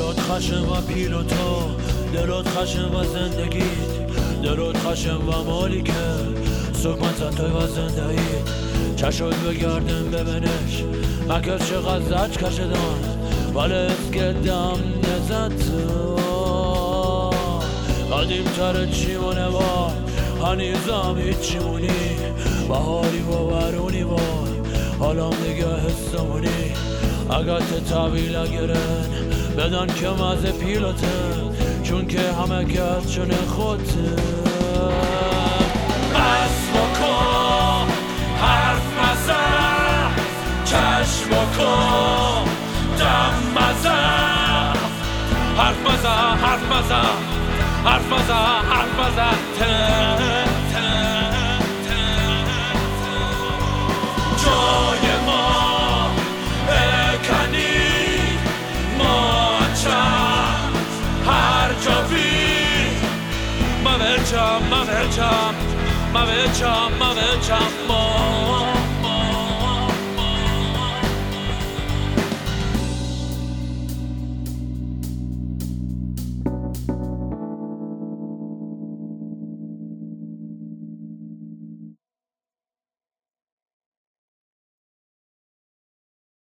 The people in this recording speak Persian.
دلت خشم و پیلوتو، دلت خشم و زندگیت، دلت خشم و مالی که سکمت زدتای و زندگیت. چشت بگردم ببینش مکر چقدر زج کشدان ولی از گدم نزد قدیم تر چیمونه با هنیزم هیچیمونی بهاری و ورونی وای حالام دیگه حسمونی اگر تطویل گرن بدن که مزه پیلوتن چون که همه کس چونه خودتن. بس بکن حرف مزن چشم بکن دم مزن حرف مزن حرف مزن حرف مزن حرف مزن جای ما اکنی ما چم هر جا بی ما بچم ما بچم ما بچم ما بچم ما